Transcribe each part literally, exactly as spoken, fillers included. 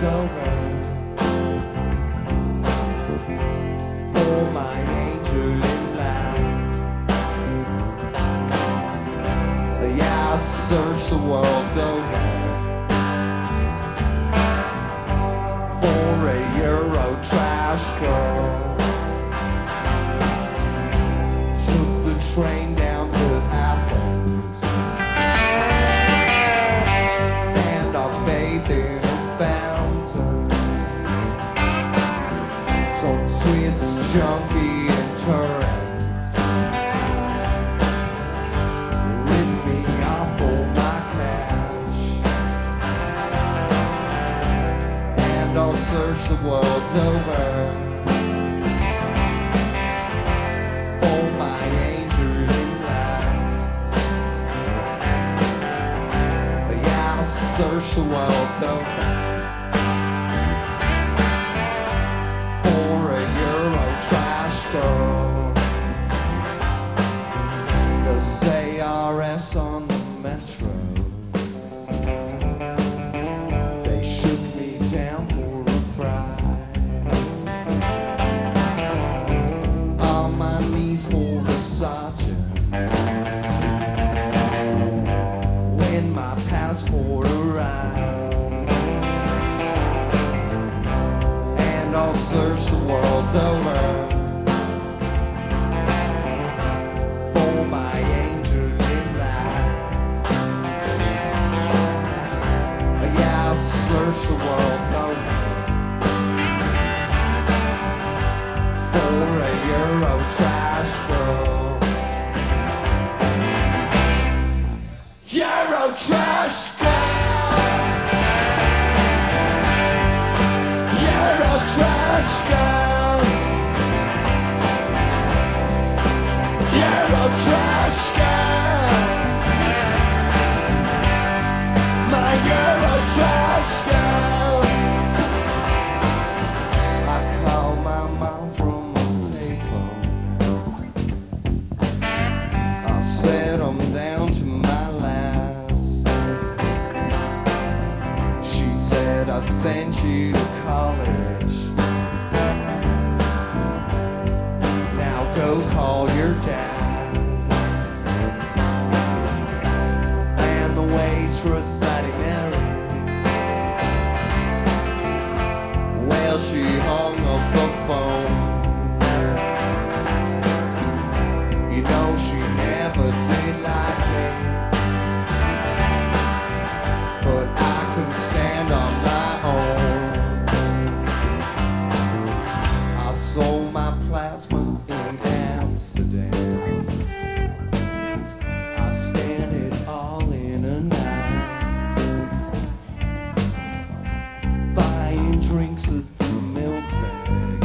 over for my angel in black. Yeah, I search the world over for a Euro trash girl. Took the train down to Athens, and I bathed in a fountain. Some Swiss junkie and Turin ripped me off for my cash, and I'll search the world over for my angel in black. Yeah, I'll search the world over for a Euro trash girl. The C R S on the metro, they shook me down for a prize. On my knees for the sergeant when my passport arrived, and I'll search the world over for my angel in black. Yeah, I'll search the world over for a Euro trash girl. Euro trash girl. Euro trash girl. Euro trash girl. My Euro trash girl. I call my mom from a payphone. I set 'em down to my last. She said I sent you to college. Now go call your dad. And the waitress that he married, well, she hung up the phone. You know she never did like me, but I can stand on my own. I sold my plasma in Amsterdam. I scanned it all in a night, buying drinks at the milk bag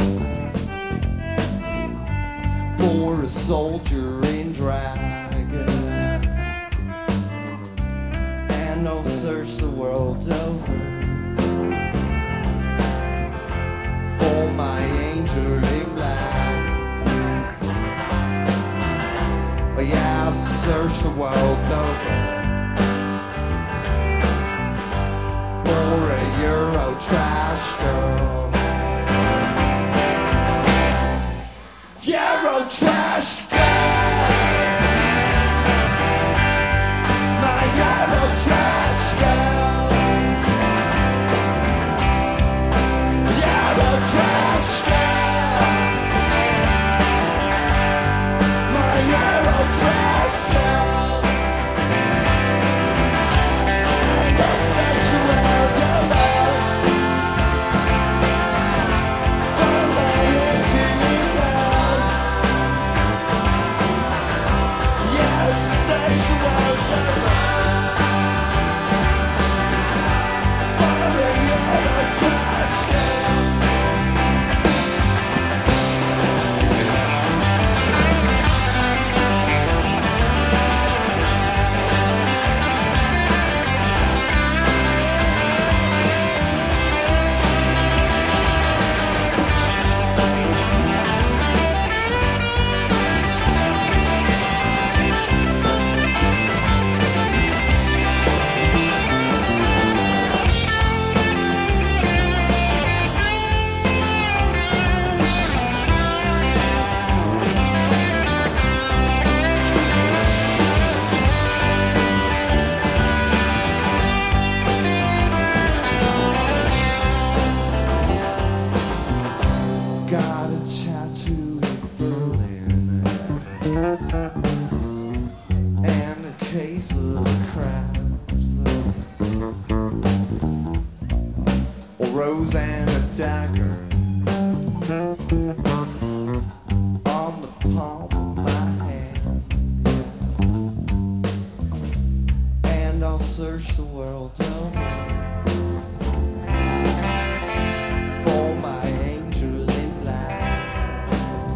for a soldier in drag. And I'll search the world over for my angel in black. Yeah, I'll search the world over for a Euro trash girl. Euro trash girl. My Euro trash girl. Euro trash girl. My Euro trash girl. And I'll search the world over for my angel in black. or rose and a dagger on the palm of my hand, and I'll search the world over for my angel in light.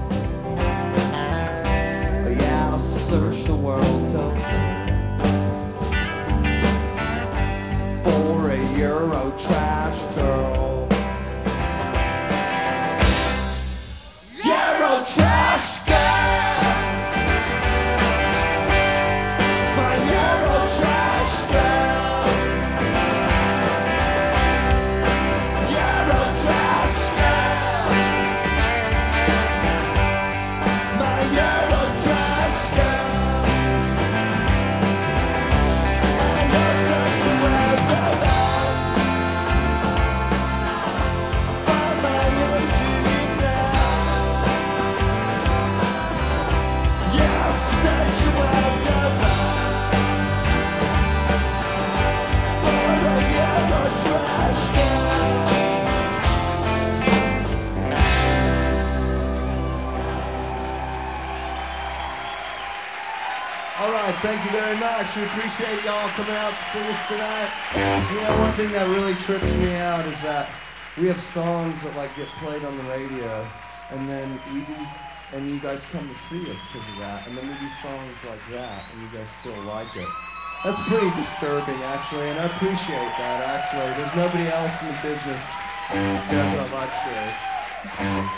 Yeah, I'll search the world over for a Euro trash girl. Euro trash girl, my Euro trash girl, Euro trash girl, my Euro trash girl. And I'll search the world over for my angel in light. Yeah, I'll search the world over for a Euro trash girl. All right, thank you very much. We appreciate y'all coming out to see us tonight. You know, one thing that really trips me out is that we have songs that like get played on the radio, and then we do, and you guys come to see us because of that, and then we do songs like that, and you guys still like it. That's pretty disturbing, actually, and I appreciate that. Actually, there's nobody else in the business who has that luxury.